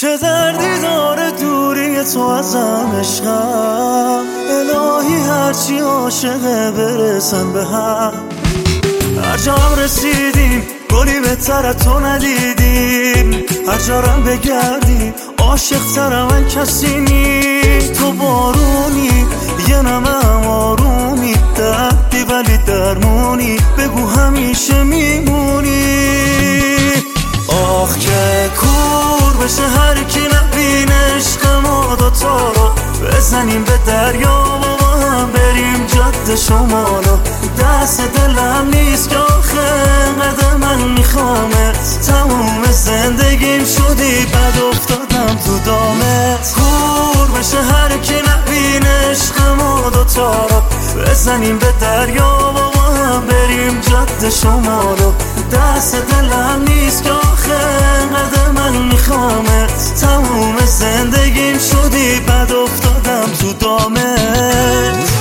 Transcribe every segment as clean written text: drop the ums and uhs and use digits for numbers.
چه دردی داره دوری تو ازم عشقم، الهی هرچی عاشقه برسن به هم. هر جا هم رسیدیم گلی بهتر تو ندیدیم، هر جارم بگردیم عاشق تر من کسی نیست. تو بارونی یه نمه آرومی، دردی ولی درمونی، بگو همیشه میمونی. آخ که کور بشه هر کی نبینه عشق ما دوتا رو، بزنیم به دریا و هم بریم جاده شمالو. دست دلم نیست که آخه قدر من میخوامت، تموم زندگیم شدی بد افتادم تو دامت. کور بشه هر کی نبینه عشق ما دوتا رو، بزنیم به دریا و هم بریم جاده شمالو. دست دلم نیست که آخه قدر من میخوامت، تموم زندگیم شدی بد افتادم تو دامت.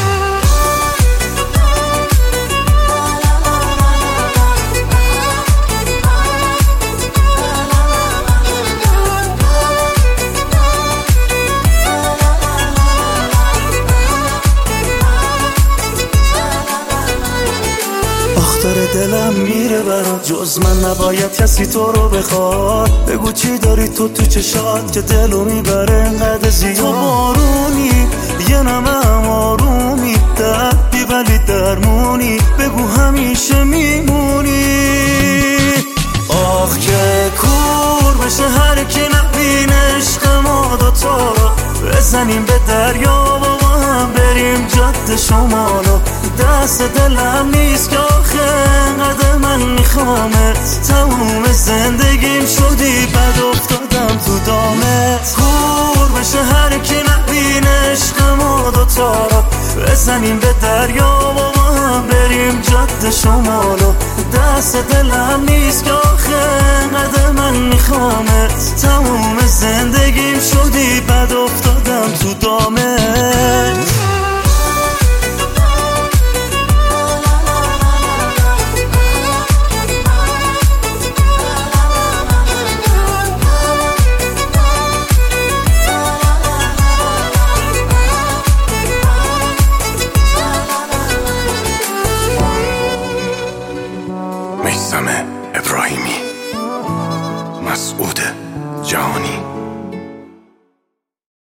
داره دلم میره برات، جز من نباید کسی تو رو بخواد. بگو چی داری تو چشات که دلو میبره انقدر زیاد. تو بارونی یه نمه آرومی، دردی ولی درمونی، بگو همیشه میمونی. آخ که کور بشه هر کی نبینه عشق ما دوتا رو، بزنیم به دریا و هم بریم جاده شمالو. دست دلم نیست که آخه قدر من میخوامت، تموم زندگیم شدی بد افتادم تو دامت. کور بشه هر کی نبینه عشق ما دوتا رو، بزنیم به دریا و هم بریم جاده شمالو. دست دلم نیست که آخه قدر من میخوامت، تموم زندگیم شدی بد افتادم تو دامت.